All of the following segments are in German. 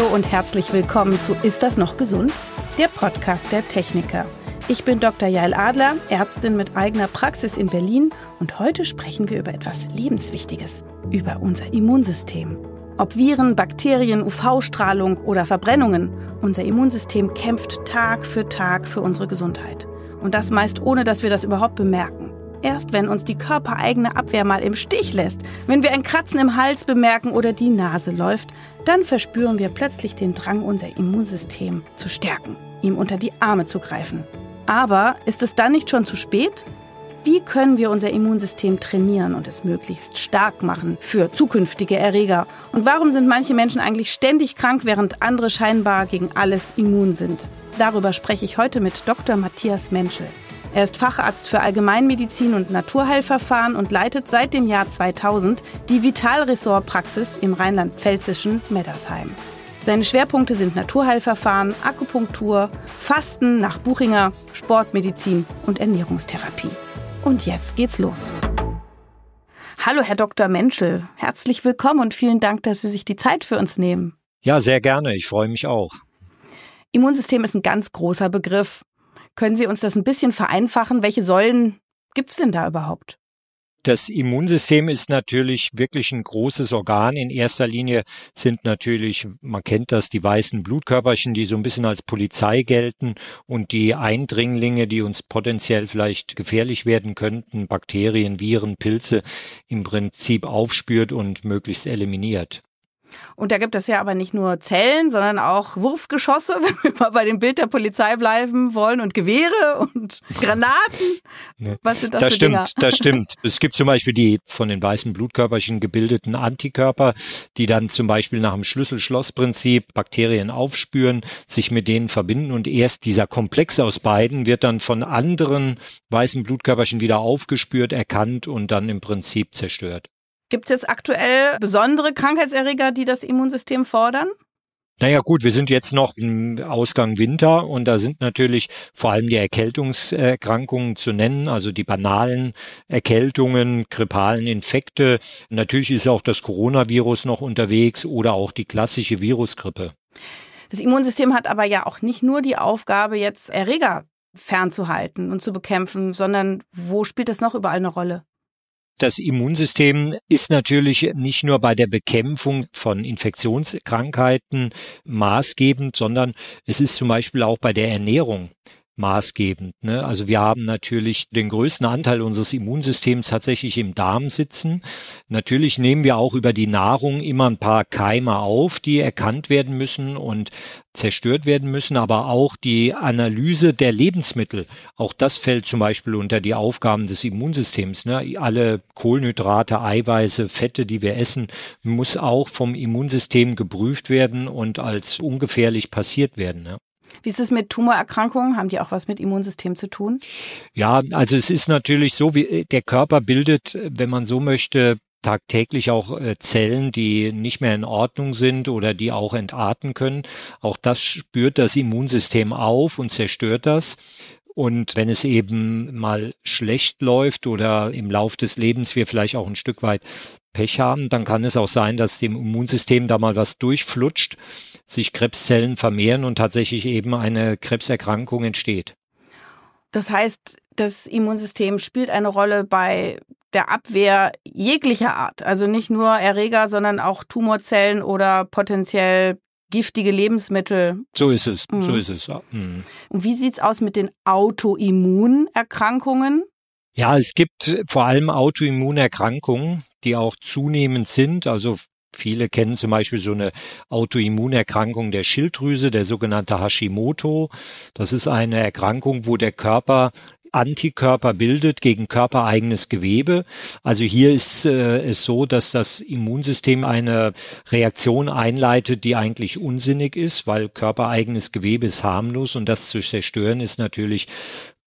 Hallo und herzlich willkommen zu Ist das noch gesund? Der Podcast der Techniker. Ich bin Dr. Jael Adler, Ärztin mit eigener Praxis in Berlin und heute sprechen wir über etwas Lebenswichtiges, über unser Immunsystem. Ob Viren, Bakterien, UV-Strahlung oder Verbrennungen, unser Immunsystem kämpft Tag für unsere Gesundheit. Und das meist ohne, dass wir das überhaupt bemerken. Erst wenn uns die körpereigene Abwehr mal im Stich lässt, wenn wir ein Kratzen im Hals bemerken oder die Nase läuft, dann verspüren wir plötzlich den Drang, unser Immunsystem zu stärken, ihm unter die Arme zu greifen. Aber ist es dann nicht schon zu spät? Wie können wir unser Immunsystem trainieren und es möglichst stark machen für zukünftige Erreger? Und warum sind manche Menschen eigentlich ständig krank, während andere scheinbar gegen alles immun sind? Darüber spreche ich heute mit Dr. Matthias Mentschel. Er ist Facharzt für Allgemeinmedizin und Naturheilverfahren und leitet seit dem Jahr 2000 die Vitalressortpraxis im rheinland-pfälzischen Meddersheim. Seine Schwerpunkte sind Naturheilverfahren, Akupunktur, Fasten nach Buchinger, Sportmedizin und Ernährungstherapie. Und jetzt geht's los. Hallo, Herr Dr. Mentschel. Herzlich willkommen und vielen Dank, dass Sie sich die Zeit für uns nehmen. Ja, sehr gerne. Ich freue mich auch. Immunsystem ist ein ganz großer Begriff. Können Sie uns das ein bisschen vereinfachen? Welche Säulen gibt es denn da überhaupt? Das Immunsystem ist natürlich wirklich ein großes Organ. In erster Linie sind natürlich, man kennt das, die weißen Blutkörperchen, die so ein bisschen als Polizei gelten und die Eindringlinge, die uns potenziell vielleicht gefährlich werden könnten, Bakterien, Viren, Pilze, im Prinzip aufspürt und möglichst eliminiert. Und da gibt es ja aber nicht nur Zellen, sondern auch Wurfgeschosse, wenn wir mal bei dem Bild der Polizei bleiben wollen, und Gewehre und Granaten. Was sind das für Dinger? Das stimmt. Es gibt zum Beispiel die von den weißen Blutkörperchen gebildeten Antikörper, die dann zum Beispiel nach dem Schlüssel-Schloss-Prinzip Bakterien aufspüren, sich mit denen verbinden und erst dieser Komplex aus beiden wird dann von anderen weißen Blutkörperchen wieder aufgespürt, erkannt und dann im Prinzip zerstört. Gibt es jetzt aktuell besondere Krankheitserreger, die das Immunsystem fordern? Naja gut, wir sind jetzt noch im Ausgang Winter und da sind natürlich vor allem die Erkältungserkrankungen zu nennen, also die banalen Erkältungen, grippalen Infekte. Natürlich ist auch das Coronavirus noch unterwegs oder auch die klassische Virusgrippe. Das Immunsystem hat aber ja auch nicht nur die Aufgabe, jetzt Erreger fernzuhalten und zu bekämpfen, sondern wo spielt das noch überall eine Rolle? Das Immunsystem ist natürlich nicht nur bei der Bekämpfung von Infektionskrankheiten maßgebend, sondern es ist zum Beispiel auch bei der Ernährung maßgebend. Also wir haben natürlich den größten Anteil unseres Immunsystems tatsächlich im Darm sitzen. Natürlich nehmen wir auch über die Nahrung immer ein paar Keime auf, die erkannt werden müssen und zerstört werden müssen, aber auch die Analyse der Lebensmittel. Auch das fällt zum Beispiel unter die Aufgaben des Immunsystems. Alle Kohlenhydrate, Eiweiße, Fette, die wir essen, muss auch vom Immunsystem geprüft werden und als ungefährlich passiert werden. Wie ist es mit Tumorerkrankungen? Haben die auch was mit Immunsystem zu tun? Ja, also es ist natürlich so, wie der Körper bildet, wenn man so möchte, tagtäglich auch Zellen, die nicht mehr in Ordnung sind oder die auch entarten können. Auch das spürt das Immunsystem auf und zerstört das. Und wenn es eben mal schlecht läuft oder im Lauf des Lebens wir vielleicht auch ein Stück weit Pech haben, dann kann es auch sein, dass dem Immunsystem da mal was durchflutscht, sich Krebszellen vermehren und tatsächlich eben eine Krebserkrankung entsteht. Das heißt, das Immunsystem spielt eine Rolle bei der Abwehr jeglicher Art. Also nicht nur Erreger, sondern auch Tumorzellen oder potenziell giftige Lebensmittel. So ist es, so ist es. Und wie sieht's aus mit den Autoimmunerkrankungen? Ja, es gibt vor allem Autoimmunerkrankungen, die auch zunehmend sind. Also viele kennen zum Beispiel so eine Autoimmunerkrankung der Schilddrüse, der sogenannte Hashimoto. Das ist eine Erkrankung, wo der Körper Antikörper bildet gegen körpereigenes Gewebe. Also hier ist es so, dass das Immunsystem eine Reaktion einleitet, die eigentlich unsinnig ist, weil körpereigenes Gewebe ist harmlos und das zu zerstören ist natürlich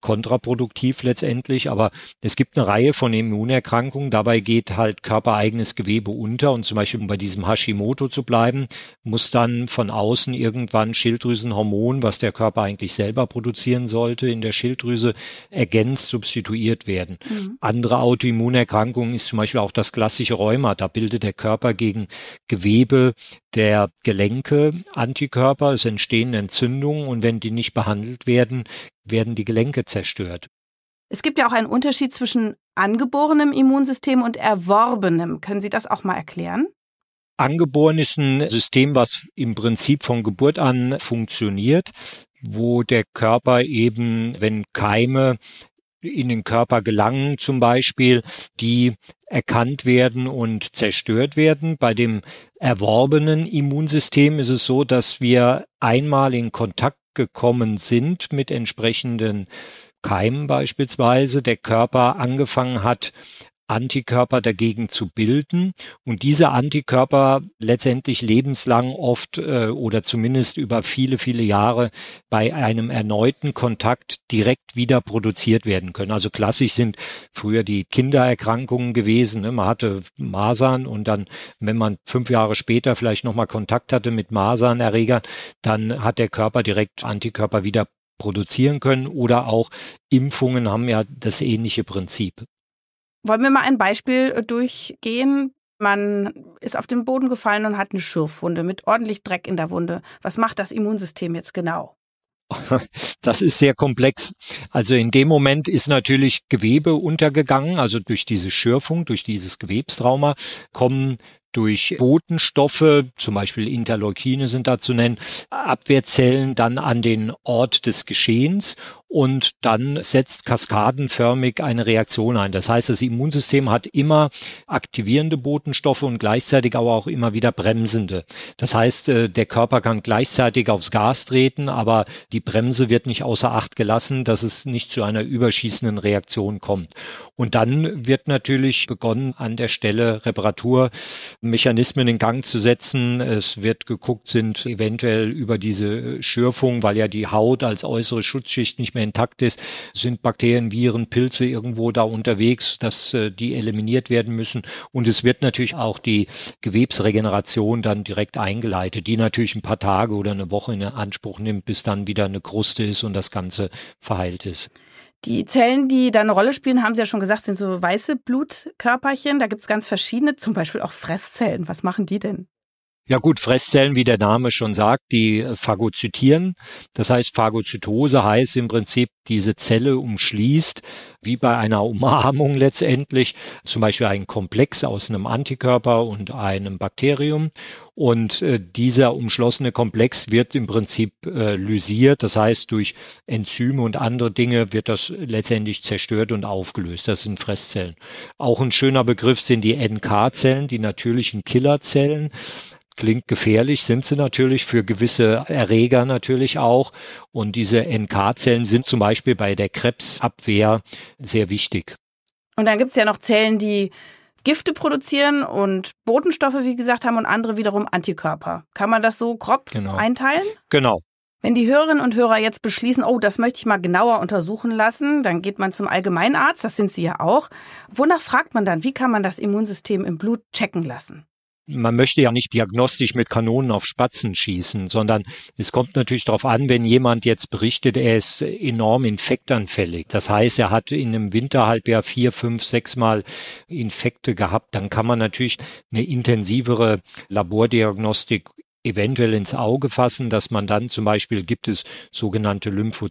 kontraproduktiv letztendlich, aber es gibt eine Reihe von Immunerkrankungen, dabei geht halt körpereigenes Gewebe unter und zum Beispiel, um bei diesem Hashimoto zu bleiben, muss dann von außen irgendwann Schilddrüsenhormon, was der Körper eigentlich selber produzieren sollte, in der Schilddrüse ergänzt, substituiert werden. Andere Autoimmunerkrankungen ist zum Beispiel auch das klassische Rheuma, da bildet der Körper gegen Gewebe der Gelenke Antikörper, es entstehen Entzündungen und wenn die nicht behandelt werden, werden die Gelenke zerstört. Es gibt ja auch einen Unterschied zwischen angeborenem Immunsystem und erworbenem. Können Sie das auch mal erklären? Angeboren ist ein System, was im Prinzip von Geburt an funktioniert, wo der Körper eben, wenn Keime in den Körper gelangen zum Beispiel, die erkannt werden und zerstört werden. Bei dem erworbenen Immunsystem ist es so, dass wir einmal in Kontakt gekommen sind mit entsprechenden Keimen beispielsweise, der Körper angefangen hat, Antikörper dagegen zu bilden und diese Antikörper letztendlich lebenslang oft oder zumindest über viele, viele Jahre bei einem erneuten Kontakt direkt wieder produziert werden können. Also klassisch sind früher die Kindererkrankungen gewesen. Ne? Man hatte Masern und dann, wenn man 5 Jahre später vielleicht nochmal Kontakt hatte mit Masernerregern, dann hat der Körper direkt Antikörper wieder produzieren können oder auch Impfungen haben ja das ähnliche Prinzip. Wollen wir mal ein Beispiel durchgehen? Man ist auf den Boden gefallen und hat eine Schürfwunde mit ordentlich Dreck in der Wunde. Was macht das Immunsystem jetzt genau? Das ist sehr komplex. Also in dem Moment ist natürlich Gewebe untergegangen, also durch diese Schürfung, durch dieses Gewebstrauma kommen durch Botenstoffe, zum Beispiel Interleukine sind da zu nennen, Abwehrzellen dann an den Ort des Geschehens und dann setzt kaskadenförmig eine Reaktion ein. Das heißt, das Immunsystem hat immer aktivierende Botenstoffe und gleichzeitig aber auch immer wieder bremsende. Das heißt, der Körper kann gleichzeitig aufs Gas treten, aber die Bremse wird nicht außer Acht gelassen, dass es nicht zu einer überschießenden Reaktion kommt. Und dann wird natürlich begonnen, an der Stelle Reparaturmechanismen in Gang zu setzen. Es wird geguckt, sind eventuell über diese Schürfung, weil ja die Haut als äußere Schutzschicht nicht mehr intakt ist, sind Bakterien, Viren, Pilze irgendwo da unterwegs, dass die eliminiert werden müssen. Und es wird natürlich auch die Gewebsregeneration dann direkt eingeleitet, die natürlich ein paar Tage oder eine Woche in Anspruch nimmt, bis dann wieder eine Kruste ist und das Ganze verheilt ist. Die Zellen, die da eine Rolle spielen, haben Sie ja schon gesagt, sind so weiße Blutkörperchen. Da gibt es ganz verschiedene, zum Beispiel auch Fresszellen. Was machen die denn? Ja gut, Fresszellen, wie der Name schon sagt, die phagozytieren. Das heißt, Phagozytose heißt im Prinzip, diese Zelle umschließt, wie bei einer Umarmung letztendlich, zum Beispiel einen Komplex aus einem Antikörper und einem Bakterium. Und dieser umschlossene Komplex wird im Prinzip lysiert. Das heißt, durch Enzyme und andere Dinge wird das letztendlich zerstört und aufgelöst. Das sind Fresszellen. Auch ein schöner Begriff sind die NK-Zellen, die natürlichen Killerzellen. Klingt gefährlich, sind sie natürlich für gewisse Erreger natürlich auch. Und diese NK-Zellen sind zum Beispiel bei der Krebsabwehr sehr wichtig. Und dann gibt es ja noch Zellen, die Gifte produzieren und Botenstoffe, wie gesagt, haben und andere wiederum Antikörper. Kann man das so grob einteilen? Genau. Wenn die Hörerinnen und Hörer jetzt beschließen, oh, das möchte ich mal genauer untersuchen lassen, dann geht man zum Allgemeinarzt, das sind Sie ja auch. Wonach fragt man dann? Wie kann man das Immunsystem im Blut checken lassen? Man möchte ja nicht diagnostisch mit Kanonen auf Spatzen schießen, sondern es kommt natürlich darauf an, wenn jemand jetzt berichtet, er ist enorm infektanfällig. Das heißt, er hat in einem Winterhalbjahr 4, 5, 6 Mal Infekte gehabt. Dann kann man natürlich eine intensivere Labordiagnostik eventuell ins Auge fassen, dass man dann zum Beispiel gibt es sogenannte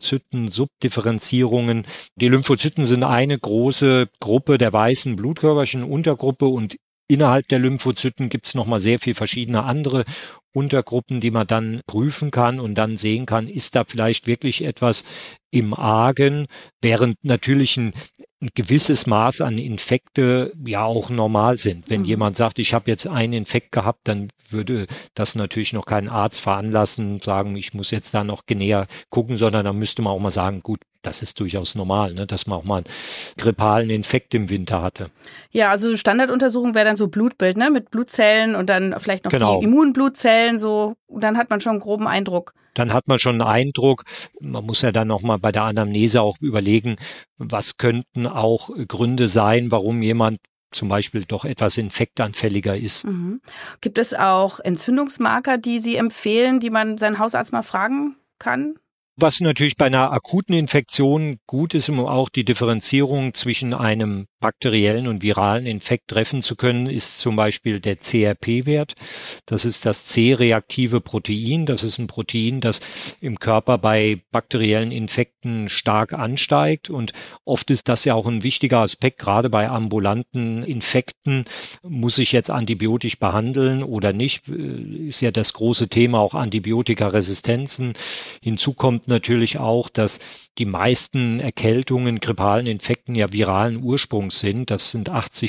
Lymphozyten-Subdifferenzierungen. Die Lymphozyten sind eine große Gruppe der weißen Blutkörperchen, Untergruppe, und innerhalb der Lymphozyten gibt es nochmal sehr viel verschiedene andere Untergruppen, die man dann prüfen kann und dann sehen kann, ist da vielleicht wirklich etwas im Argen, während natürlich ein gewisses Maß an Infekte ja auch normal sind. Wenn jemand sagt, ich habe jetzt einen Infekt gehabt, dann würde das natürlich noch keinen Arzt veranlassen, sagen, ich muss jetzt da noch näher gucken, sondern dann müsste man auch mal sagen, gut, das ist durchaus normal, ne, dass man auch mal einen grippalen Infekt im Winter hatte. Ja, also Standarduntersuchung wäre dann so Blutbild, ne, mit Blutzellen und dann vielleicht noch Genau. die Immunblutzellen, so, dann hat man schon einen groben Eindruck. Dann hat man schon einen Eindruck. Man muss ja dann nochmal bei der Anamnese auch überlegen, was könnten auch Gründe sein, warum jemand zum Beispiel doch etwas infektanfälliger ist. Mhm. Gibt es auch Entzündungsmarker, die Sie empfehlen, die man seinen Hausarzt mal fragen kann? Was natürlich bei einer akuten Infektion gut ist, um auch die Differenzierung zwischen einem bakteriellen und viralen Infekt treffen zu können, ist zum Beispiel der CRP-Wert. Das ist das C-reaktive Protein. Das ist ein Protein, das im Körper bei bakteriellen Infekten stark ansteigt. Und oft ist das ja auch ein wichtiger Aspekt, gerade bei ambulanten Infekten. Muss ich jetzt antibiotisch behandeln oder nicht? Ist ja das große Thema auch Antibiotikaresistenzen. Hinzu kommt natürlich auch, dass die meisten Erkältungen, grippalen Infekten ja viralen Ursprungs sind. Das sind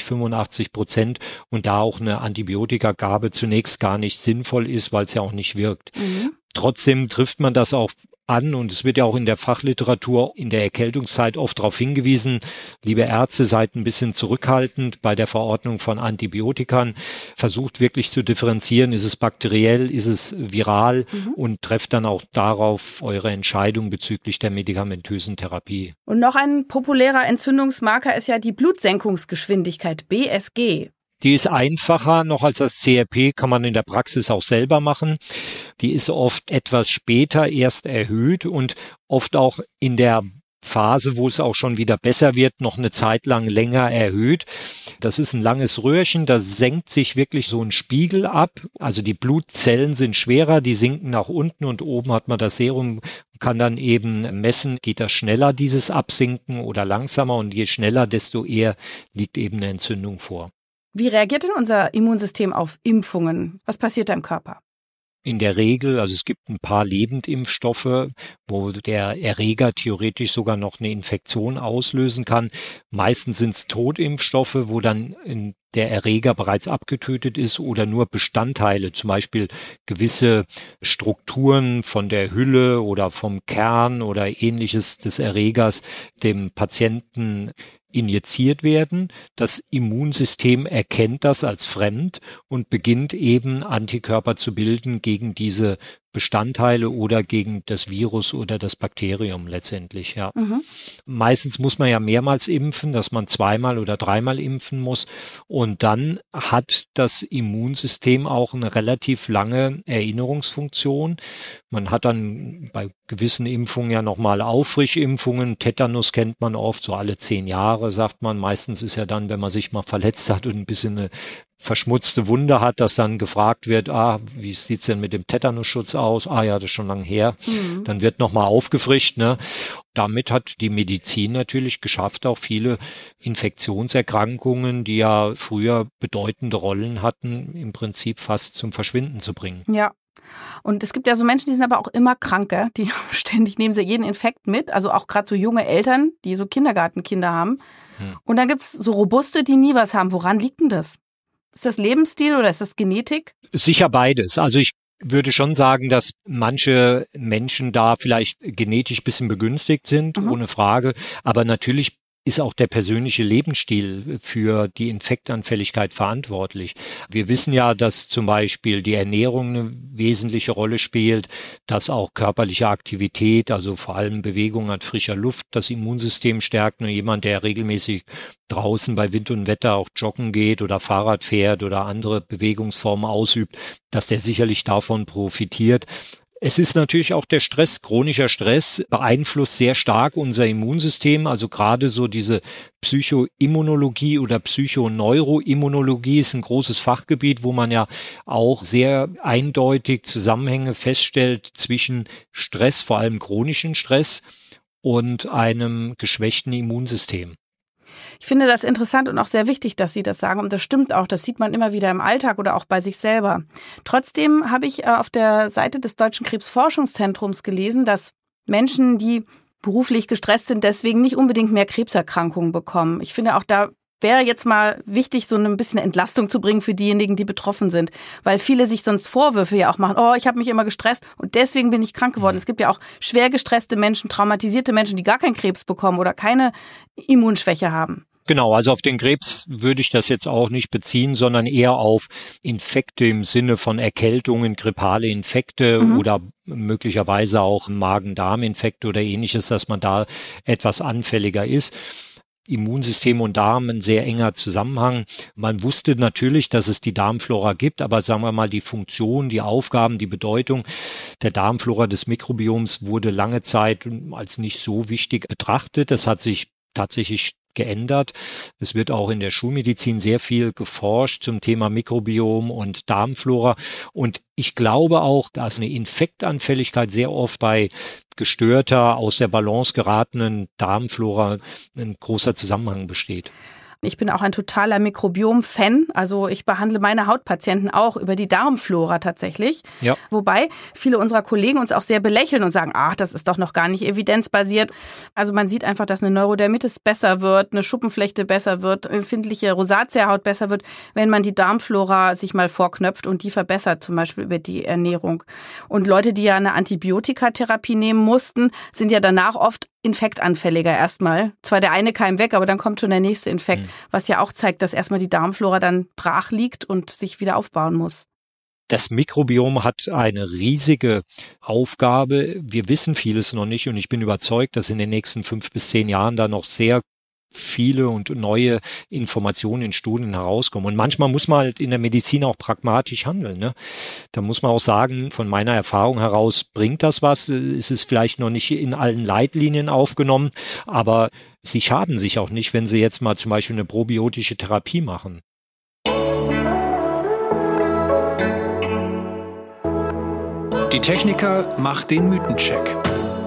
85% und da auch eine Antibiotikagabe zunächst gar nicht sinnvoll ist, weil es ja auch nicht wirkt. Trotzdem trifft man das auch an und es wird ja auch in der Fachliteratur in der Erkältungszeit oft darauf hingewiesen, liebe Ärzte, seid ein bisschen zurückhaltend bei der Verordnung von Antibiotikern, versucht wirklich zu differenzieren, ist es bakteriell, ist es viral und trefft dann auch darauf eure Entscheidung bezüglich der medikamentösen Therapie. Und noch ein populärer Entzündungsmarker ist ja die Blutsenkungsgeschwindigkeit, BSG. Die ist einfacher noch als das CRP, kann man in der Praxis auch selber machen. Die ist oft etwas später erst erhöht und oft auch in der Phase, wo es auch schon wieder besser wird, noch eine Zeit lang länger erhöht. Das ist ein langes Röhrchen, da senkt sich wirklich so ein Spiegel ab. Also die Blutzellen sind schwerer, die sinken nach unten und oben hat man das Serum, kann dann eben messen, geht das schneller, dieses Absinken oder langsamer und je schneller, desto eher liegt eben eine Entzündung vor. Wie reagiert denn unser Immunsystem auf Impfungen? Was passiert da im Körper? In der Regel, also es gibt ein paar Lebendimpfstoffe, wo der Erreger theoretisch sogar noch eine Infektion auslösen kann. Meistens sind es Totimpfstoffe, wo dann der Erreger bereits abgetötet ist oder nur Bestandteile, zum Beispiel gewisse Strukturen von der Hülle oder vom Kern oder ähnliches des Erregers dem Patienten injiziert werden. Das Immunsystem erkennt das als fremd und beginnt eben Antikörper zu bilden gegen diese Bestandteile oder gegen das Virus oder das Bakterium letztendlich, ja. Meistens muss man ja mehrmals impfen, dass man 2-mal oder 3-mal impfen muss und dann hat das Immunsystem auch eine relativ lange Erinnerungsfunktion. Man hat dann bei gewissen Impfungen ja nochmal Auffrischimpfungen. Tetanus kennt man oft, so alle 10 Jahre sagt man. Meistens ist ja dann, wenn man sich mal verletzt hat und ein bisschen eine verschmutzte Wunde hat, dass dann gefragt wird, wie sieht's denn mit dem Tetanusschutz aus? Ja, das ist schon lange her. Dann wird nochmal aufgefrischt, ne? Damit hat die Medizin natürlich geschafft, auch viele Infektionserkrankungen, die ja früher bedeutende Rollen hatten, im Prinzip fast zum Verschwinden zu bringen. Ja. Und es gibt ja so Menschen, die sind aber auch immer krank, gell? Die ständig nehmen sie jeden Infekt mit, also auch gerade so junge Eltern, die so Kindergartenkinder haben. Und dann gibt's so Robuste, die nie was haben. Woran liegt denn das? Ist das Lebensstil oder ist das Genetik? Sicher beides. Also ich würde schon sagen, dass manche Menschen da vielleicht genetisch ein bisschen begünstigt sind, ohne Frage. Aber natürlich ist auch der persönliche Lebensstil für die Infektanfälligkeit verantwortlich. Wir wissen ja, dass zum Beispiel die Ernährung eine wesentliche Rolle spielt, dass auch körperliche Aktivität, also vor allem Bewegung an frischer Luft, das Immunsystem stärkt. Nur jemand, der regelmäßig draußen bei Wind und Wetter auch joggen geht oder Fahrrad fährt oder andere Bewegungsformen ausübt, dass der sicherlich davon profitiert. Es ist natürlich auch der Stress, chronischer Stress beeinflusst sehr stark unser Immunsystem, also gerade so diese Psychoimmunologie oder Psychoneuroimmunologie ist ein großes Fachgebiet, wo man ja auch sehr eindeutig Zusammenhänge feststellt zwischen Stress, vor allem chronischen Stress und einem geschwächten Immunsystem. Ich finde das interessant und auch sehr wichtig, dass Sie das sagen. Und das stimmt auch. Das sieht man immer wieder im Alltag oder auch bei sich selber. Trotzdem habe ich auf der Seite des Deutschen Krebsforschungszentrums gelesen, dass Menschen, die beruflich gestresst sind, deswegen nicht unbedingt mehr Krebserkrankungen bekommen. Ich finde auch, da Wäre jetzt mal wichtig, so ein bisschen Entlastung zu bringen für diejenigen, die betroffen sind. Weil viele sich sonst Vorwürfe ja auch machen. Oh, ich habe mich immer gestresst und deswegen bin ich krank geworden. Es gibt ja auch schwer gestresste Menschen, traumatisierte Menschen, die gar keinen Krebs bekommen oder keine Immunschwäche haben. Genau, also auf den Krebs würde ich das jetzt auch nicht beziehen, sondern eher auf Infekte im Sinne von Erkältungen, grippale Infekte oder möglicherweise auch Magen-Darm-Infekte oder ähnliches, dass man da etwas anfälliger ist. Immunsystem und Darm ein sehr enger Zusammenhang. Man wusste natürlich, dass es die Darmflora gibt, aber sagen wir mal, die Funktion, die Aufgaben, die Bedeutung der Darmflora des Mikrobioms wurde lange Zeit als nicht so wichtig betrachtet. Das hat sich tatsächlich geändert. Es wird auch in der Schulmedizin sehr viel geforscht zum Thema Mikrobiom und Darmflora. Und ich glaube auch, dass eine Infektanfälligkeit sehr oft bei gestörter, aus der Balance geratenen Darmflora ein großer Zusammenhang besteht. Ich bin auch ein totaler Mikrobiom-Fan. Also ich behandle meine Hautpatienten auch über die Darmflora tatsächlich. Ja. Wobei viele unserer Kollegen uns auch sehr belächeln und sagen, ach, das ist doch noch gar nicht evidenzbasiert. Also man sieht einfach, dass eine Neurodermitis besser wird, eine Schuppenflechte besser wird, empfindliche Rosatia-Haut besser wird, wenn man die Darmflora sich mal vorknöpft und die verbessert, zum Beispiel über die Ernährung. Und Leute, die ja eine Antibiotikatherapie nehmen mussten, sind ja danach oft infektanfälliger erstmal. Zwar der eine Keim weg, aber dann kommt schon der nächste Infekt, was ja auch zeigt, dass erstmal die Darmflora dann brach liegt und sich wieder aufbauen muss. Das Mikrobiom hat eine riesige Aufgabe. Wir wissen vieles noch nicht und ich bin überzeugt, dass in den nächsten 5 bis 10 Jahren da noch sehr viele und neue Informationen in Studien herauskommen. Und manchmal muss man halt in der Medizin auch pragmatisch handeln, ne? Da muss man auch sagen, von meiner Erfahrung heraus bringt das was. Es ist vielleicht noch nicht in allen Leitlinien aufgenommen, aber sie schaden sich auch nicht, wenn sie jetzt mal zum Beispiel eine probiotische Therapie machen. Die Techniker macht den Mythencheck.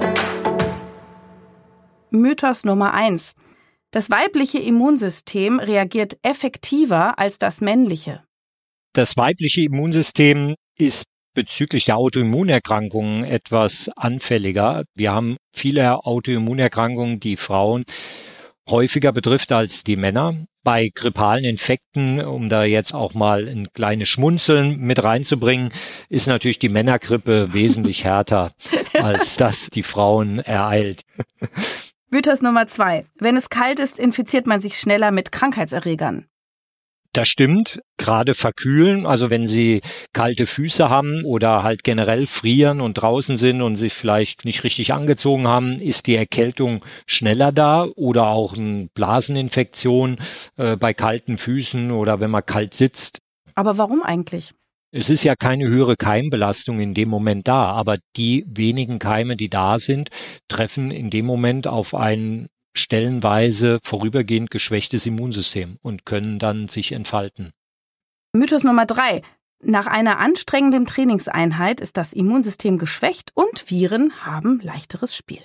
Mythos Nummer 1. Das weibliche Immunsystem reagiert effektiver als das männliche. Das weibliche Immunsystem ist bezüglich der Autoimmunerkrankungen etwas anfälliger. Wir haben viele Autoimmunerkrankungen, die Frauen häufiger betrifft als die Männer. Bei grippalen Infekten, um da jetzt auch mal ein kleines Schmunzeln mit reinzubringen, ist natürlich die Männergrippe wesentlich härter, als das die Frauen ereilt. Mythos Nummer 2. Wenn es kalt ist, infiziert man sich schneller mit Krankheitserregern. Das stimmt. Gerade verkühlen, also wenn Sie kalte Füße haben oder halt generell frieren und draußen sind und sich vielleicht nicht richtig angezogen haben, ist die Erkältung schneller da oder auch eine Blaseninfektion bei kalten Füßen oder wenn man kalt sitzt. Aber warum eigentlich? Es ist ja keine höhere Keimbelastung in dem Moment da, aber die wenigen Keime, die da sind, treffen in dem Moment auf ein stellenweise vorübergehend geschwächtes Immunsystem und können dann sich entfalten. Mythos Nummer 3. Nach einer anstrengenden Trainingseinheit ist das Immunsystem geschwächt und Viren haben leichteres Spiel.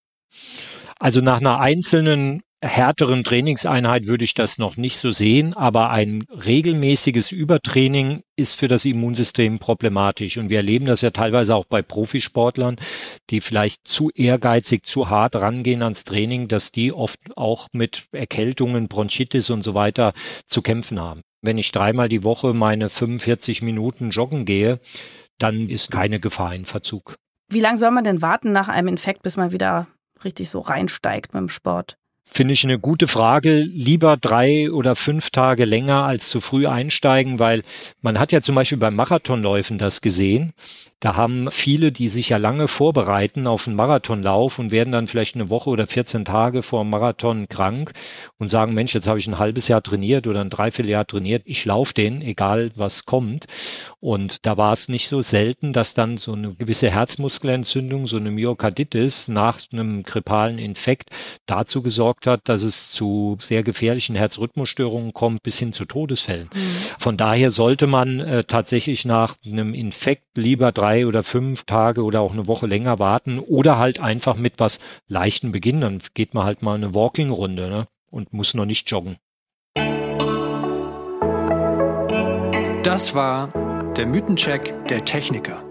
Also nach einer einzelnen härteren Trainingseinheit würde ich das noch nicht so sehen, aber ein regelmäßiges Übertraining ist für das Immunsystem problematisch. Und wir erleben das ja teilweise auch bei Profisportlern, die vielleicht zu ehrgeizig, zu hart rangehen ans Training, dass die oft auch mit Erkältungen, Bronchitis und so weiter zu kämpfen haben. Wenn ich 3-mal die Woche meine 45 Minuten joggen gehe, dann ist keine Gefahr in Verzug. Wie lange soll man denn warten nach einem Infekt, bis man wieder richtig so reinsteigt mit dem Sport? Finde ich eine gute Frage. Lieber 3 oder 5 Tage länger als zu früh einsteigen, weil man hat ja zum Beispiel beim Marathonläufen das gesehen. Da haben viele, die sich ja lange vorbereiten auf einen Marathonlauf und werden dann vielleicht eine Woche oder 14 Tage vor dem Marathon krank und sagen, Mensch, jetzt habe ich ein halbes Jahr trainiert oder ein Dreivierteljahr trainiert. Ich laufe den, egal was kommt. Und da war es nicht so selten, dass dann so eine gewisse Herzmuskelentzündung, so eine Myokarditis nach einem grippalen Infekt dazu gesorgt hat, dass es zu sehr gefährlichen Herzrhythmusstörungen kommt, bis hin zu Todesfällen. Von daher sollte man tatsächlich nach einem Infekt lieber 3 oder 5 Tage oder auch eine Woche länger warten oder halt einfach mit was Leichtem beginnen. Dann geht man halt mal eine Walking-Runde, ne? Und muss noch nicht joggen. Das war der Mythencheck der Techniker.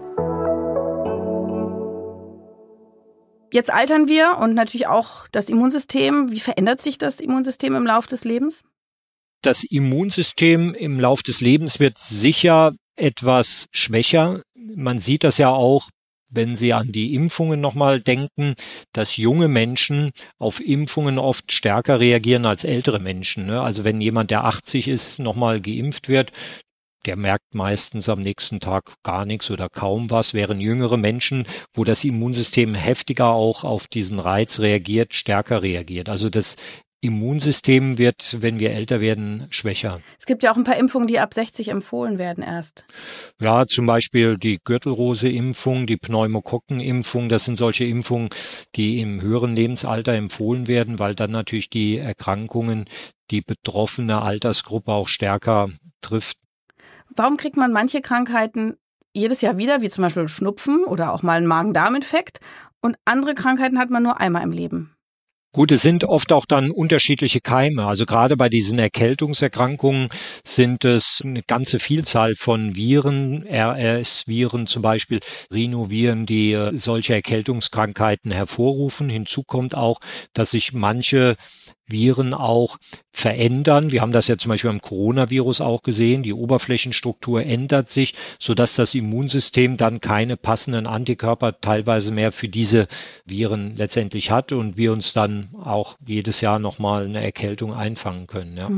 Jetzt altern wir und natürlich auch das Immunsystem. Wie verändert sich das Immunsystem im Laufe des Lebens? Das Immunsystem im Lauf des Lebens wird sicher etwas schwächer. Man sieht das ja auch, wenn Sie an die Impfungen nochmal denken, dass junge Menschen auf Impfungen oft stärker reagieren als ältere Menschen. Also wenn jemand, der 80 ist, nochmal geimpft wird, der merkt meistens am nächsten Tag gar nichts oder kaum was, während jüngere Menschen, wo das Immunsystem heftiger auch auf diesen Reiz reagiert, stärker reagiert. Also das Immunsystem wird, wenn wir älter werden, schwächer. Es gibt ja auch ein paar Impfungen, die ab 60 empfohlen werden erst. Ja, zum Beispiel die Gürtelrose-Impfung, die Pneumokokken-Impfung. Das sind solche Impfungen, die im höheren Lebensalter empfohlen werden, weil dann natürlich die Erkrankungen die betroffene Altersgruppe auch stärker trifft. Warum kriegt man manche Krankheiten jedes Jahr wieder, wie zum Beispiel Schnupfen oder auch mal einen Magen-Darm-Infekt, und andere Krankheiten hat man nur einmal im Leben? Gut, es sind oft auch dann unterschiedliche Keime. Also gerade bei diesen Erkältungserkrankungen sind es eine ganze Vielzahl von Viren, RS-Viren zum Beispiel, Rhinoviren, die solche Erkältungskrankheiten hervorrufen. Hinzu kommt auch, dass sich manche Viren auch verändern. Wir haben das ja zum Beispiel beim Coronavirus auch gesehen. Die Oberflächenstruktur ändert sich, sodass das Immunsystem dann keine passenden Antikörper teilweise mehr für diese Viren letztendlich hat und wir uns dann auch jedes Jahr nochmal eine Erkältung einfangen können. Ja.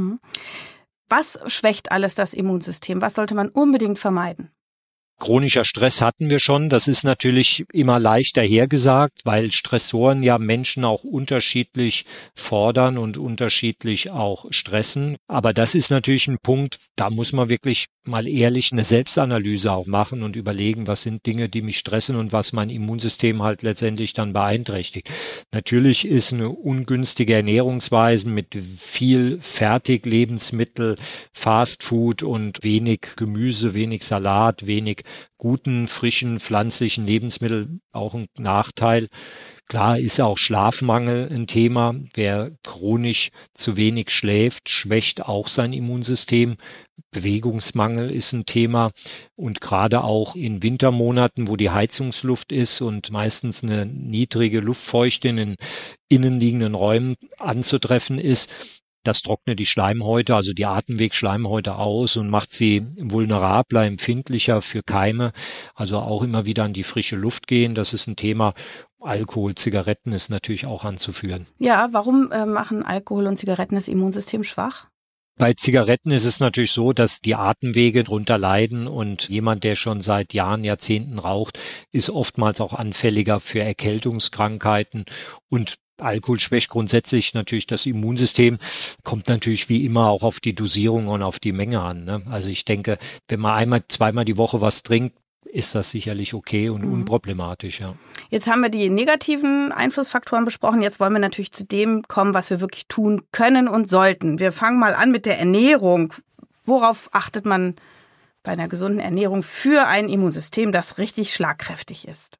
Was schwächt alles das Immunsystem? Was sollte man unbedingt vermeiden? Chronischer Stress hatten wir schon. Das ist natürlich immer leicht dahergesagt, weil Stressoren ja Menschen auch unterschiedlich fordern und unterschiedlich auch stressen. Aber das ist natürlich ein Punkt, da muss man wirklich mal ehrlich eine Selbstanalyse auch machen und überlegen, was sind Dinge, die mich stressen und was mein Immunsystem halt letztendlich dann beeinträchtigt. Natürlich ist eine ungünstige Ernährungsweise mit viel Fertiglebensmittel, Fastfood und wenig Gemüse, wenig Salat, wenig guten, frischen, pflanzlichen Lebensmittel auch ein Nachteil. Klar ist auch Schlafmangel ein Thema. Wer chronisch zu wenig schläft, schwächt auch sein Immunsystem. Bewegungsmangel ist ein Thema. Und gerade auch in Wintermonaten, wo die Heizungsluft ist und meistens eine niedrige Luftfeuchte in den innenliegenden Räumen anzutreffen ist, das trocknet die Schleimhäute, also die Atemwegsschleimhäute aus und macht sie vulnerabler, empfindlicher für Keime. Also auch immer wieder an die frische Luft gehen. Das ist ein Thema. Alkohol, Zigaretten ist natürlich auch anzuführen. Ja, warum machen Alkohol und Zigaretten das Immunsystem schwach? Bei Zigaretten ist es natürlich so, dass die Atemwege drunter leiden und jemand, der schon seit Jahren, Jahrzehnten raucht, ist oftmals auch anfälliger für Erkältungskrankheiten und Alkohol schwächt grundsätzlich natürlich das Immunsystem, kommt natürlich wie immer auch auf die Dosierung und auf die Menge an. Ne? Also ich denke, wenn man zweimal die Woche was trinkt, ist das sicherlich okay und unproblematisch. Ja. Jetzt haben wir die negativen Einflussfaktoren besprochen. Jetzt wollen wir natürlich zu dem kommen, was wir wirklich tun können und sollten. Wir fangen mal an mit der Ernährung. Worauf achtet man bei einer gesunden Ernährung für ein Immunsystem, das richtig schlagkräftig ist?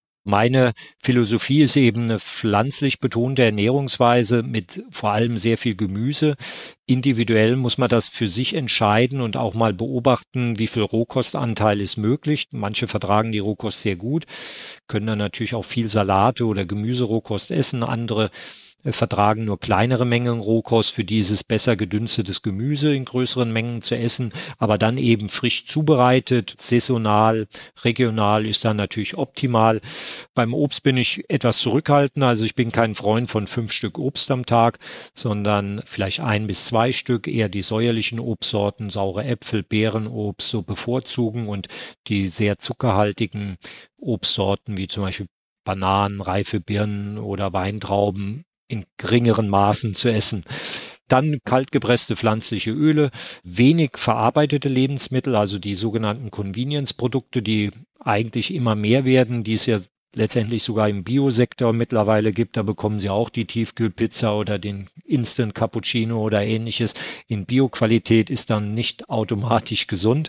Meine Philosophie ist eben eine pflanzlich betonte Ernährungsweise mit vor allem sehr viel Gemüse. Individuell muss man das für sich entscheiden und auch mal beobachten, wie viel Rohkostanteil ist möglich. Manche vertragen die Rohkost sehr gut, können dann natürlich auch viel Salate oder Gemüserohkost essen. Andere vertragen nur kleinere Mengen Rohkost, für die ist es besser, gedünstetes Gemüse in größeren Mengen zu essen, aber dann eben frisch zubereitet, saisonal, regional ist dann natürlich optimal. Beim Obst bin ich etwas zurückhaltender, also ich bin kein Freund von 5 Stück Obst am Tag, sondern vielleicht 1 bis 2 Stück, eher die säuerlichen Obstsorten, saure Äpfel, Beerenobst so bevorzugen und die sehr zuckerhaltigen Obstsorten wie zum Beispiel Bananen, reife Birnen oder Weintrauben in geringeren Maßen zu essen. Dann kaltgepresste pflanzliche Öle, wenig verarbeitete Lebensmittel, also die sogenannten Convenience-Produkte, die eigentlich immer mehr werden, die es ja letztendlich sogar im Biosektor mittlerweile gibt. Da bekommen Sie auch die Tiefkühlpizza oder den Instant Cappuccino oder ähnliches. In Bioqualität ist dann nicht automatisch gesund.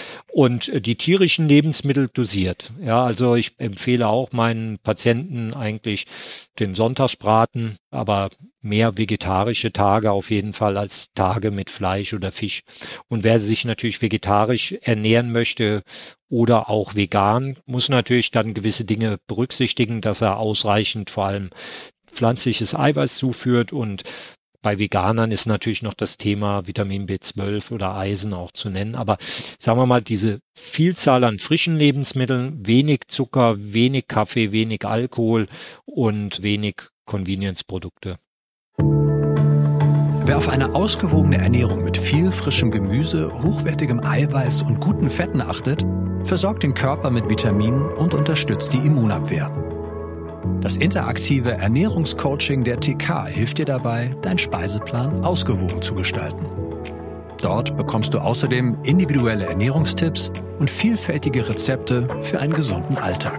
Und die tierischen Lebensmittel dosiert. Ja, also ich empfehle auch meinen Patienten eigentlich den Sonntagsbraten, aber mehr vegetarische Tage auf jeden Fall als Tage mit Fleisch oder Fisch. Und wer sich natürlich vegetarisch ernähren möchte oder auch vegan, muss natürlich dann gewisse Dinge berücksichtigen, dass er ausreichend vor allem pflanzliches Eiweiß zuführt und Bei Veganern ist natürlich noch das Thema Vitamin B12 oder Eisen auch zu nennen. Aber sagen wir mal, diese Vielzahl an frischen Lebensmitteln, wenig Zucker, wenig Kaffee, wenig Alkohol und wenig Convenience-Produkte. Wer auf eine ausgewogene Ernährung mit viel frischem Gemüse, hochwertigem Eiweiß und guten Fetten achtet, versorgt den Körper mit Vitaminen und unterstützt die Immunabwehr. Das interaktive Ernährungscoaching der TK hilft dir dabei, deinen Speiseplan ausgewogen zu gestalten. Dort bekommst du außerdem individuelle Ernährungstipps und vielfältige Rezepte für einen gesunden Alltag.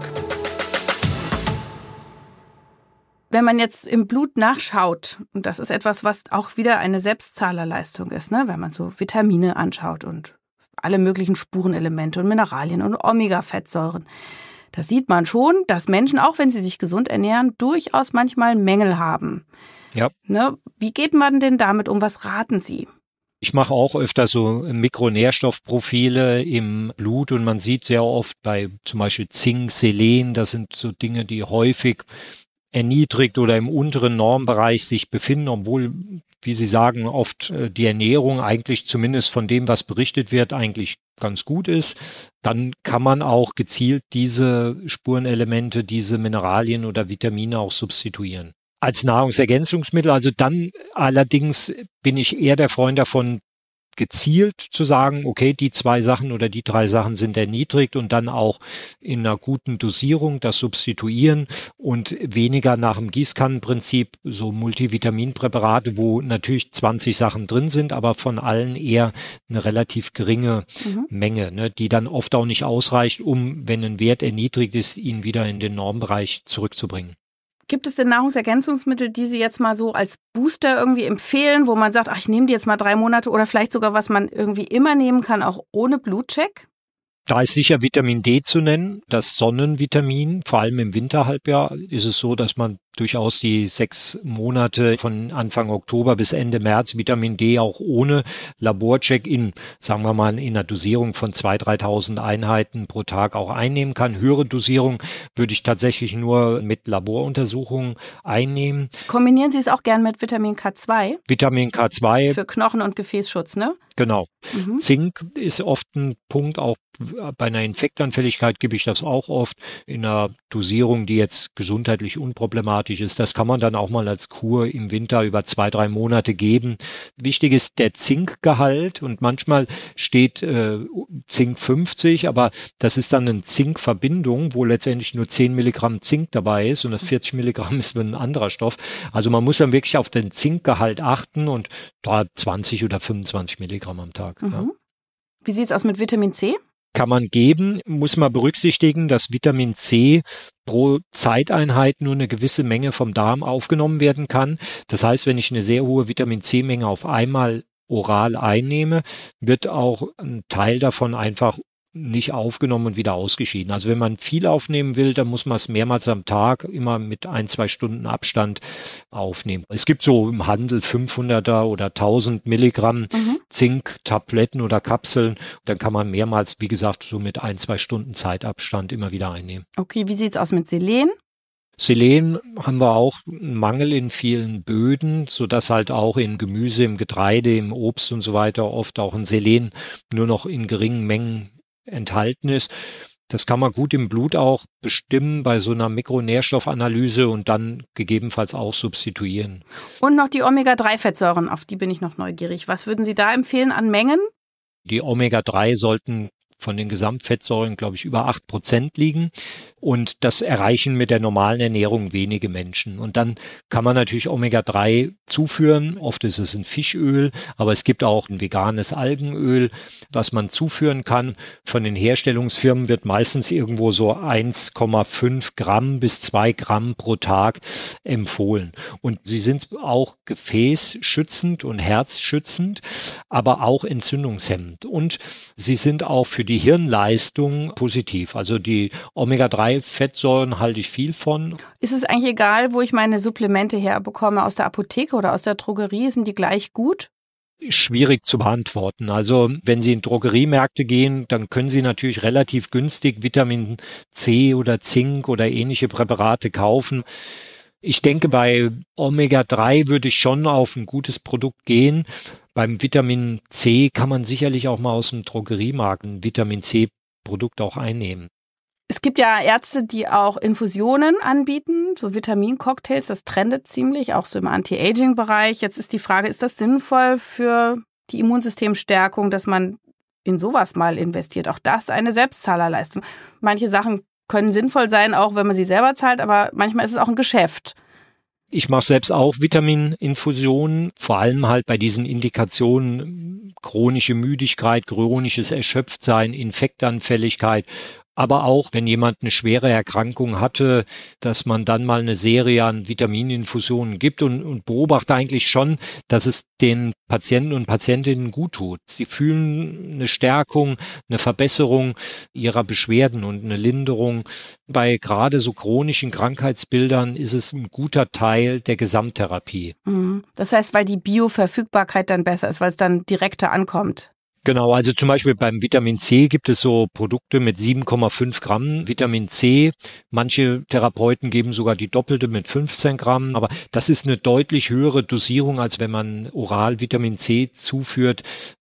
Wenn man jetzt im Blut nachschaut, und das ist etwas, was auch wieder eine Selbstzahlerleistung ist, ne? Wenn man so Vitamine anschaut und alle möglichen Spurenelemente und Mineralien und Omega-Fettsäuren, da sieht man schon, dass Menschen, auch wenn sie sich gesund ernähren, durchaus manchmal Mängel haben. Ja. Ne? Wie geht man denn damit um? Was raten Sie? Ich mache auch öfter so Mikronährstoffprofile im Blut und man sieht sehr oft bei zum Beispiel Zink, Selen, das sind so Dinge, die häufig erniedrigt oder im unteren Normbereich sich befinden, obwohl, wie Sie sagen, oft die Ernährung eigentlich zumindest von dem, was berichtet wird, eigentlich ganz gut ist. Dann kann man auch gezielt diese Spurenelemente, diese Mineralien oder Vitamine auch substituieren. Als Nahrungsergänzungsmittel, also dann allerdings bin ich eher der Freund davon, gezielt zu sagen, okay, die 2 Sachen oder die 3 Sachen sind erniedrigt und dann auch in einer guten Dosierung das substituieren und weniger nach dem Gießkannenprinzip so Multivitaminpräparate, wo natürlich 20 Sachen drin sind, aber von allen eher eine relativ geringe Menge, ne, die dann oft auch nicht ausreicht, um, wenn ein Wert erniedrigt ist, ihn wieder in den Normbereich zurückzubringen. Gibt es denn Nahrungsergänzungsmittel, die Sie jetzt mal so als Booster irgendwie empfehlen, wo man sagt, ach, ich nehme die jetzt mal 3 Monate oder vielleicht sogar, was man irgendwie immer nehmen kann, auch ohne Blutcheck? Da ist sicher Vitamin D zu nennen, das Sonnenvitamin. Vor allem im Winterhalbjahr ist es so, dass man durchaus die 6 Monate von Anfang Oktober bis Ende März Vitamin D auch ohne Laborcheck sagen wir mal, in einer Dosierung von 2.000, 3.000 Einheiten pro Tag auch einnehmen kann. Höhere Dosierung würde ich tatsächlich nur mit Laboruntersuchungen einnehmen. Kombinieren Sie es auch gern mit Vitamin K2? Vitamin K2. Für Knochen- und Gefäßschutz, ne? Genau. Zink ist oft ein Punkt, auch bei einer Infektanfälligkeit gebe ich das auch oft in einer Dosierung, die jetzt gesundheitlich unproblematisch ist. Das kann man dann auch mal als Kur im Winter über 2-3 Monate geben. Wichtig ist der Zinkgehalt und manchmal steht Zink 50, aber das ist dann eine Zinkverbindung, wo letztendlich nur 10 Milligramm Zink dabei ist und das 40 Milligramm ist ein anderer Stoff. Also man muss dann wirklich auf den Zinkgehalt achten und da 20 oder 25 Milligramm am Tag. Ja. Wie sieht's aus mit Vitamin C? Kann man geben, muss man berücksichtigen, dass Vitamin C pro Zeiteinheit nur eine gewisse Menge vom Darm aufgenommen werden kann. Das heißt, wenn ich eine sehr hohe Vitamin C-Menge auf einmal oral einnehme, wird auch ein Teil davon einfach nicht aufgenommen und wieder ausgeschieden. Also wenn man viel aufnehmen will, dann muss man es mehrmals am Tag immer mit 1-2 Stunden Abstand aufnehmen. Es gibt so im Handel 500er oder 1000 Milligramm Zink-Tabletten oder Kapseln. Dann kann man mehrmals, wie gesagt, so mit 1-2 Stunden Zeitabstand immer wieder einnehmen. Okay, wie sieht's aus mit Selen? Selen haben wir auch einen Mangel in vielen Böden, sodass halt auch in Gemüse, im Getreide, im Obst und so weiter oft auch ein Selen nur noch in geringen Mengen enthalten ist. Das kann man gut im Blut auch bestimmen bei so einer Mikronährstoffanalyse und dann gegebenenfalls auch substituieren. Und noch die Omega-3-Fettsäuren, auf die bin ich noch neugierig. Was würden Sie da empfehlen an Mengen? Die Omega-3 sollten von den Gesamtfettsäuren, glaube ich, über 8% liegen. Und das erreichen mit der normalen Ernährung wenige Menschen. Und dann kann man natürlich Omega-3 zuführen. Oft ist es ein Fischöl, aber es gibt auch ein veganes Algenöl, was man zuführen kann. Von den Herstellungsfirmen wird meistens irgendwo so 1,5 Gramm bis 2 Gramm pro Tag empfohlen. Und sie sind auch gefäßschützend und herzschützend, aber auch entzündungshemmend. Und sie sind auch für die Hirnleistung positiv. Also die Omega-3-Fettsäuren halte ich viel von. Ist es eigentlich egal, wo ich meine Supplemente herbekomme, aus der Apotheke oder aus der Drogerie? Sind die gleich gut? Schwierig zu beantworten. Also wenn Sie in Drogeriemärkte gehen, dann können Sie natürlich relativ günstig Vitamin C oder Zink oder ähnliche Präparate kaufen. Ich denke, bei Omega-3 würde ich schon auf ein gutes Produkt gehen. Beim Vitamin C kann man sicherlich auch mal aus dem Drogeriemarkt ein Vitamin C-Produkt auch einnehmen. Es gibt ja Ärzte, die auch Infusionen anbieten, so Vitamincocktails, das trendet ziemlich, auch so im Anti-Aging-Bereich. Jetzt ist die Frage, ist das sinnvoll für die Immunsystemstärkung, dass man in sowas mal investiert? Auch das eine Selbstzahlerleistung. Manche Sachen können sinnvoll sein, auch wenn man sie selber zahlt, aber manchmal ist es auch ein Geschäft. Ich mache selbst auch Vitamininfusionen, vor allem halt bei diesen Indikationen chronische Müdigkeit, chronisches Erschöpftsein, Infektanfälligkeit. Aber auch, wenn jemand eine schwere Erkrankung hatte, dass man dann mal eine Serie an Vitamininfusionen gibt und beobachte eigentlich schon, dass es den Patienten und Patientinnen gut tut. Sie fühlen eine Stärkung, eine Verbesserung ihrer Beschwerden und eine Linderung. Bei gerade so chronischen Krankheitsbildern ist es ein guter Teil der Gesamttherapie. Das heißt, weil die Bioverfügbarkeit dann besser ist, weil es dann direkter ankommt. Genau, also zum Beispiel beim Vitamin C gibt es so Produkte mit 7,5 Gramm Vitamin C. Manche Therapeuten geben sogar die doppelte mit 15 Gramm. Aber das ist eine deutlich höhere Dosierung, als wenn man oral Vitamin C zuführt,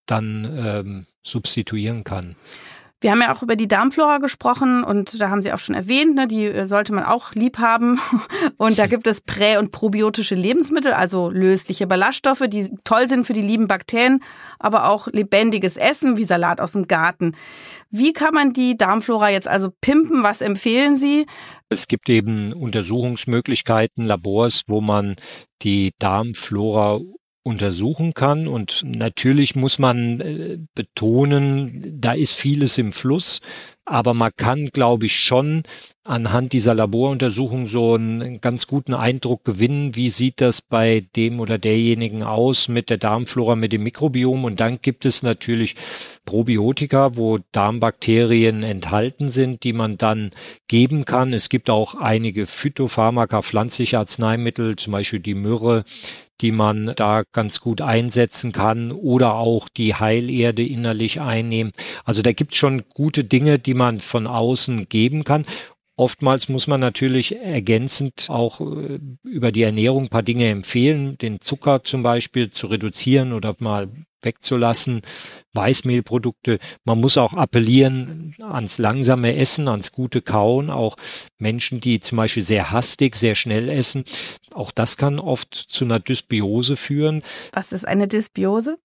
dann substituieren kann. Wir haben ja auch über die Darmflora gesprochen und da haben Sie auch schon erwähnt, ne, die sollte man auch lieb haben. Und da gibt es prä- und probiotische Lebensmittel, also lösliche Ballaststoffe, die toll sind für die lieben Bakterien, aber auch lebendiges Essen wie Salat aus dem Garten. Wie kann man die Darmflora jetzt also pimpen? Was empfehlen Sie? Es gibt eben Untersuchungsmöglichkeiten, Labors, wo man die Darmflora untersuchen kann. Und natürlich muss man betonen, da ist vieles im Fluss, aber man kann, glaube ich, schon anhand dieser Laboruntersuchung so einen ganz guten Eindruck gewinnen, wie sieht das bei dem oder derjenigen aus mit der Darmflora, mit dem Mikrobiom. Und dann gibt es natürlich Probiotika, wo Darmbakterien enthalten sind, die man dann geben kann. Es gibt auch einige Phytopharmaka, pflanzliche Arzneimittel, zum Beispiel die Myrrhe, die man da ganz gut einsetzen kann oder auch die Heilerde innerlich einnehmen. Also da gibt es schon gute Dinge, die man von außen geben kann. Oftmals muss man natürlich ergänzend auch über die Ernährung ein paar Dinge empfehlen, den Zucker zum Beispiel zu reduzieren oder mal wegzulassen, Weißmehlprodukte. Man muss auch appellieren ans langsame Essen, ans gute Kauen. Auch Menschen, die zum Beispiel sehr hastig, sehr schnell essen, auch das kann oft zu einer Dysbiose führen. Was ist eine Dysbiose?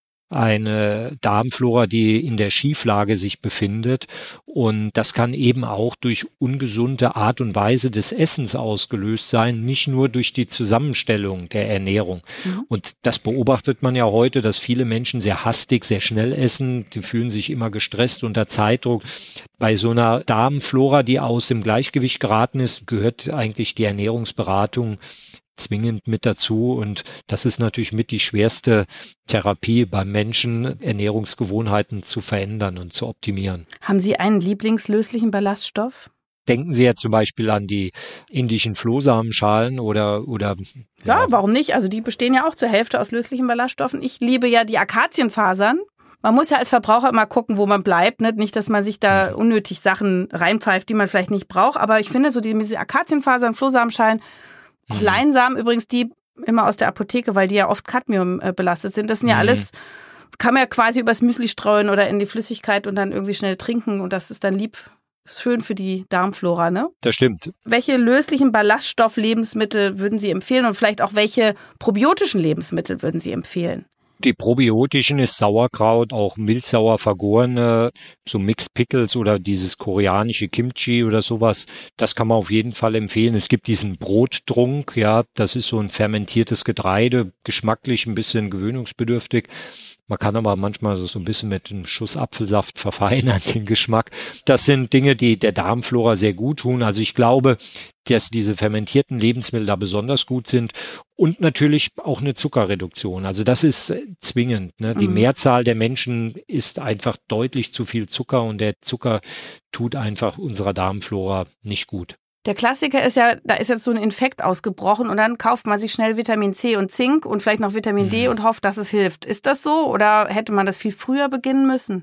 Eine Darmflora, die in der Schieflage sich befindet. Und das kann eben auch durch ungesunde Art und Weise des Essens ausgelöst sein, nicht nur durch die Zusammenstellung der Ernährung. Und das beobachtet man ja heute, dass viele Menschen sehr hastig, sehr schnell essen. Die fühlen sich immer gestresst unter Zeitdruck. Bei so einer Darmflora, die aus dem Gleichgewicht geraten ist, gehört eigentlich die Ernährungsberatung zwingend mit dazu. Und das ist natürlich mit die schwerste Therapie beim Menschen, Ernährungsgewohnheiten zu verändern und zu optimieren. Haben Sie einen lieblingslöslichen Ballaststoff? Denken Sie jetzt zum Beispiel an die indischen Flohsamenschalen oder ja, warum nicht? Also die bestehen ja auch zur Hälfte aus löslichen Ballaststoffen. Ich liebe ja die Akazienfasern. Man muss ja als Verbraucher immer gucken, wo man bleibt, ne? Nicht, dass man sich da unnötig Sachen reinpfeift, die man vielleicht nicht braucht. Aber ich finde so diese Akazienfasern, Flohsamenschalen, auch Leinsamen übrigens, die immer aus der Apotheke, weil die ja oft Cadmium belastet sind. Das sind ja alles, kann man ja quasi übers Müsli streuen oder in die Flüssigkeit und dann irgendwie schnell trinken. Und das ist dann schön für die Darmflora, ne? Das stimmt. Welche löslichen Ballaststoff-Lebensmittel würden Sie empfehlen und vielleicht auch welche probiotischen Lebensmittel würden Sie empfehlen? Die probiotischen ist Sauerkraut, auch milchsauer vergorene, so Mixed Pickles oder dieses koreanische Kimchi oder sowas. Das kann man auf jeden Fall empfehlen. Es gibt diesen Brottrunk, ja, das ist so ein fermentiertes Getreide, geschmacklich ein bisschen gewöhnungsbedürftig. Man kann aber manchmal so ein bisschen mit einem Schuss Apfelsaft verfeinern, den Geschmack. Das sind Dinge, die der Darmflora sehr gut tun. Also ich glaube, dass diese fermentierten Lebensmittel da besonders gut sind und natürlich auch eine Zuckerreduktion. Also das ist zwingend, ne? Die Mehrzahl der Menschen isst einfach deutlich zu viel Zucker und der Zucker tut einfach unserer Darmflora nicht gut. Der Klassiker ist ja, da ist jetzt so ein Infekt ausgebrochen und dann kauft man sich schnell Vitamin C und Zink und vielleicht noch Vitamin D und hofft, dass es hilft. Ist das so oder hätte man das viel früher beginnen müssen?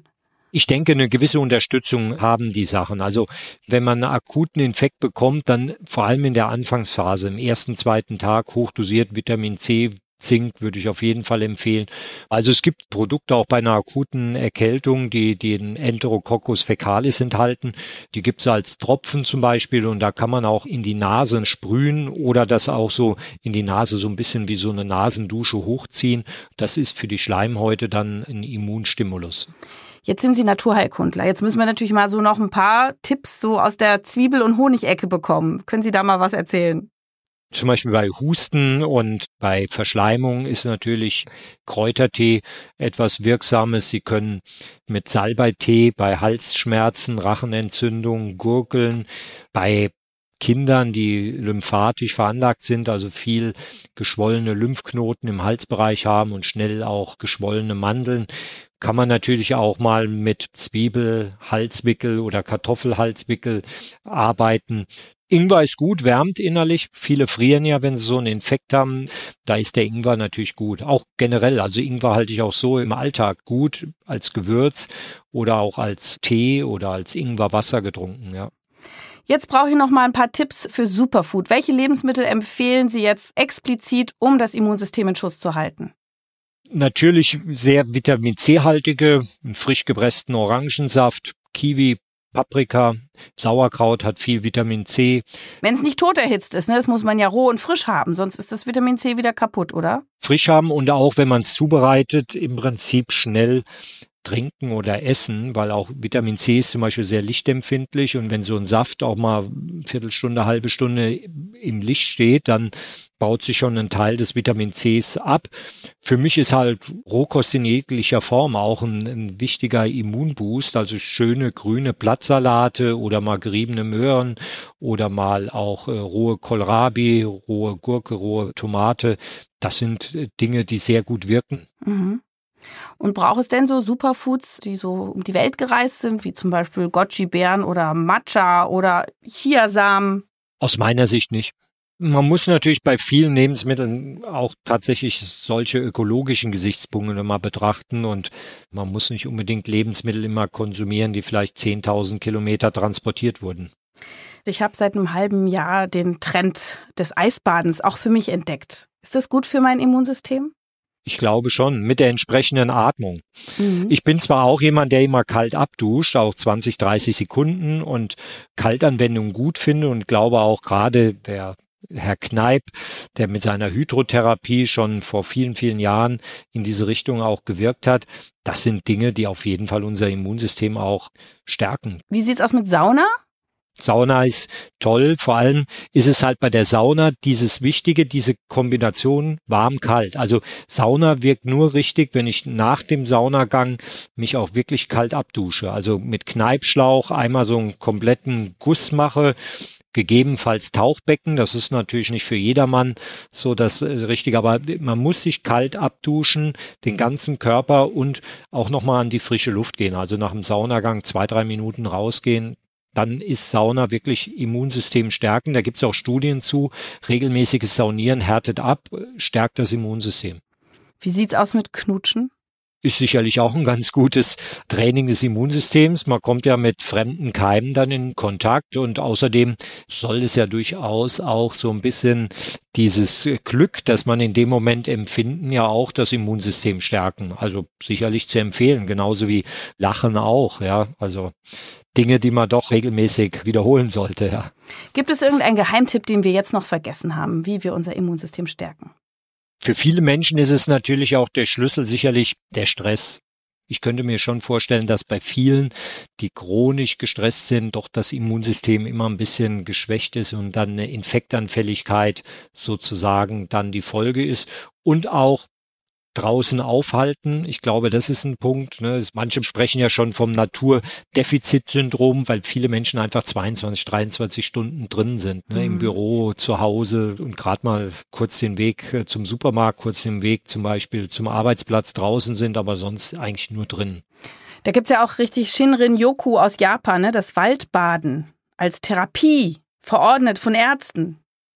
Ich denke, eine gewisse Unterstützung haben die Sachen. Also wenn man einen akuten Infekt bekommt, dann vor allem in der Anfangsphase, im ersten, zweiten Tag hochdosiert Vitamin C, Zink würde ich auf jeden Fall empfehlen. Also es gibt Produkte auch bei einer akuten Erkältung, die den Enterococcus fecalis enthalten. Die gibt es als Tropfen zum Beispiel und da kann man auch in die Nase sprühen oder das auch so in die Nase so ein bisschen wie so eine Nasendusche hochziehen. Das ist für die Schleimhäute dann ein Immunstimulus. Jetzt sind Sie Naturheilkundler. Jetzt müssen wir natürlich mal so noch ein paar Tipps so aus der Zwiebel- und Honigecke bekommen. Können Sie da mal was erzählen? Zum Beispiel bei Husten und bei Verschleimung ist natürlich Kräutertee etwas Wirksames. Sie können mit Salbeitee bei Halsschmerzen, Rachenentzündung, Gurgeln, bei Kindern, die lymphatisch veranlagt sind, also viel geschwollene Lymphknoten im Halsbereich haben und schnell auch geschwollene Mandeln, kann man natürlich auch mal mit Zwiebelhalswickel oder Kartoffelhalswickel arbeiten. Ingwer ist gut, wärmt innerlich. Viele frieren ja, wenn sie so einen Infekt haben. Da ist der Ingwer natürlich gut. Auch generell, also Ingwer halte ich auch so im Alltag gut als Gewürz oder auch als Tee oder als Ingwerwasser getrunken, ja. Jetzt brauche ich noch mal ein paar Tipps für Superfood. Welche Lebensmittel empfehlen Sie jetzt explizit, um das Immunsystem in Schuss zu halten? Natürlich sehr Vitamin C-haltige, frisch gepressten Orangensaft, Kiwi, Paprika, Sauerkraut hat viel Vitamin C. Wenn es nicht tot erhitzt ist, ne, das muss man ja roh und frisch haben, sonst ist das Vitamin C wieder kaputt, oder? Frisch haben und auch, wenn man es zubereitet, im Prinzip schnell trinken oder essen, weil auch Vitamin C ist zum Beispiel sehr lichtempfindlich und wenn so ein Saft auch mal eine Viertelstunde, halbe Stunde im Licht steht, dann baut sich schon ein Teil des Vitamin Cs ab. Für mich ist halt Rohkost in jeglicher Form auch ein wichtiger Immunboost, also schöne grüne Blattsalate oder mal geriebene Möhren oder mal auch rohe Kohlrabi, rohe Gurke, rohe Tomate. Das sind Dinge, die sehr gut wirken. Mhm. Und braucht es denn so Superfoods, die so um die Welt gereist sind, wie zum Beispiel Goji-Beeren oder Matcha oder Chiasamen? Aus meiner Sicht nicht. Man muss natürlich bei vielen Lebensmitteln auch tatsächlich solche ökologischen Gesichtspunkte mal betrachten und man muss nicht unbedingt Lebensmittel immer konsumieren, die vielleicht 10.000 Kilometer transportiert wurden. Ich habe seit einem halben Jahr den Trend des Eisbadens auch für mich entdeckt. Ist das gut für mein Immunsystem? Ich glaube schon, mit der entsprechenden Atmung. Mhm. Ich bin zwar auch jemand, der immer kalt abduscht, auch 20, 30 Sekunden und Kaltanwendungen gut finde und glaube auch gerade der Herr Kneip, der mit seiner Hydrotherapie schon vor vielen, vielen Jahren in diese Richtung auch gewirkt hat. Das sind Dinge, die auf jeden Fall unser Immunsystem auch stärken. Wie sieht's aus mit Sauna? Sauna ist toll, vor allem ist es halt bei der Sauna diese Kombination warm-kalt. Also Sauna wirkt nur richtig, wenn ich nach dem Saunagang mich auch wirklich kalt abdusche. Also mit Kneipschlauch einmal so einen kompletten Guss mache, gegebenenfalls Tauchbecken. Das ist natürlich nicht für jedermann so das Richtige, aber man muss sich kalt abduschen, den ganzen Körper und auch nochmal an die frische Luft gehen. Also nach dem Saunagang 2-3 Minuten rausgehen. Dann ist Sauna wirklich Immunsystem stärken. Da gibt es auch Studien zu. Regelmäßiges Saunieren härtet ab, stärkt das Immunsystem. Wie sieht's aus mit Knutschen? Ist sicherlich auch ein ganz gutes Training des Immunsystems. Man kommt ja mit fremden Keimen dann in Kontakt und außerdem soll es ja durchaus auch so ein bisschen dieses Glück, das man in dem Moment empfinden, ja auch das Immunsystem stärken. Also sicherlich zu empfehlen, genauso wie Lachen auch, ja. Also Dinge, die man doch regelmäßig wiederholen sollte, ja. Gibt es irgendeinen Geheimtipp, den wir jetzt noch vergessen haben, wie wir unser Immunsystem stärken? Für viele Menschen ist es natürlich auch der Schlüssel sicherlich der Stress. Ich könnte mir schon vorstellen, dass bei vielen, die chronisch gestresst sind, doch das Immunsystem immer ein bisschen geschwächt ist und dann eine Infektanfälligkeit sozusagen dann die Folge ist und auch draußen aufhalten. Ich glaube, das ist ein Punkt. Ne? Manche sprechen ja schon vom Naturdefizitsyndrom, weil viele Menschen einfach 22, 23 Stunden drin sind, ne? Im Büro, zu Hause und gerade mal kurz den Weg zum Supermarkt, kurz den Weg zum Beispiel zum Arbeitsplatz draußen sind, aber sonst eigentlich nur drin. Da gibt's ja auch richtig Shinrin-yoku aus Japan, ne? Das Waldbaden als Therapie, verordnet von Ärzten.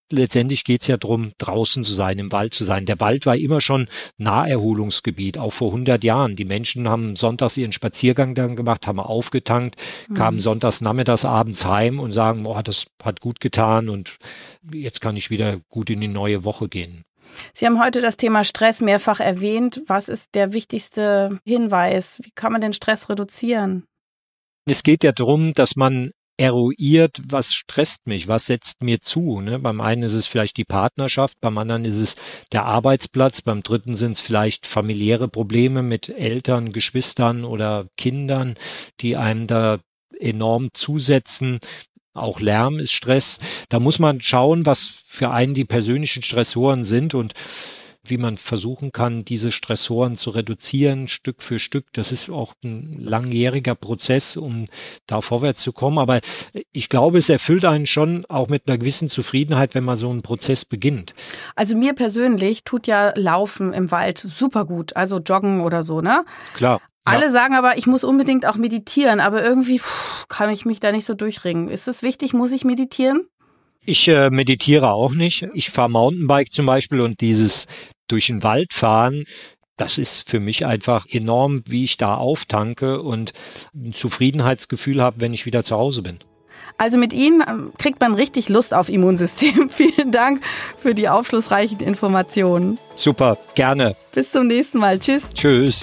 letztendlich geht es ja darum, draußen zu sein, im Wald zu sein. Der Wald war immer schon Naherholungsgebiet, auch vor 100 Jahren. Die Menschen haben sonntags ihren Spaziergang dann gemacht, haben aufgetankt, kamen sonntags, nachmittags, abends heim und sagen, boah, das hat gut getan und jetzt kann ich wieder gut in die neue Woche gehen. Sie haben heute das Thema Stress mehrfach erwähnt. Was ist der wichtigste Hinweis? Wie kann man den Stress reduzieren? Es geht ja darum, dass man eruiert, was stresst mich, was setzt mir zu. Ne? Beim einen ist es vielleicht die Partnerschaft, beim anderen ist es der Arbeitsplatz, beim dritten sind es vielleicht familiäre Probleme mit Eltern, Geschwistern oder Kindern, die einem da enorm zusetzen. Auch Lärm ist Stress. Da muss man schauen, was für einen die persönlichen Stressoren sind und wie man versuchen kann, diese Stressoren zu reduzieren, Stück für Stück. Das ist auch ein langjähriger Prozess, um da vorwärts zu kommen. Aber ich glaube, es erfüllt einen schon auch mit einer gewissen Zufriedenheit, wenn man so einen Prozess beginnt. Also mir persönlich tut ja Laufen im Wald super gut, also Joggen oder so, ne? Klar. Alle sagen aber, ich muss unbedingt auch meditieren, aber irgendwie kann ich mich da nicht so durchringen. Ist es wichtig, muss ich meditieren? Ich meditiere auch nicht. Ich fahre Mountainbike zum Beispiel und dieses durch den Wald fahren, das ist für mich einfach enorm, wie ich da auftanke und ein Zufriedenheitsgefühl habe, wenn ich wieder zu Hause bin. Also mit Ihnen kriegt man richtig Lust auf Immunsystem. Vielen Dank für die aufschlussreichen Informationen. Super, gerne. Bis zum nächsten Mal. Tschüss. Tschüss.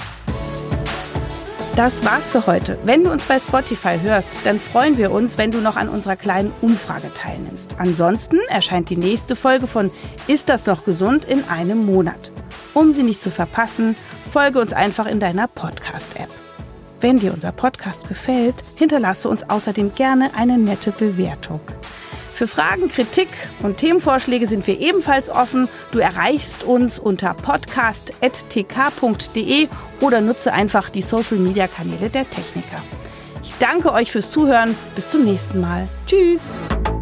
Das war's für heute. Wenn du uns bei Spotify hörst, dann freuen wir uns, wenn du noch an unserer kleinen Umfrage teilnimmst. Ansonsten erscheint die nächste Folge von Ist das noch gesund in einem Monat. Um sie nicht zu verpassen, folge uns einfach in deiner Podcast-App. Wenn dir unser Podcast gefällt, hinterlasse uns außerdem gerne eine nette Bewertung. Für Fragen, Kritik und Themenvorschläge sind wir ebenfalls offen. Du erreichst uns unter podcast@tk.de oder nutze einfach die Social-Media-Kanäle der Techniker. Ich danke euch fürs Zuhören. Bis zum nächsten Mal. Tschüss.